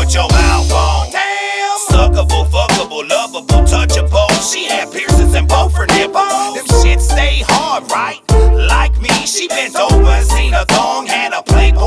put your mouth on. Damn. Suckable, fuckable, lovable, touchable. She had piercings in both her nipples. Them shit stay hard, right? Like me, she bent over and seen a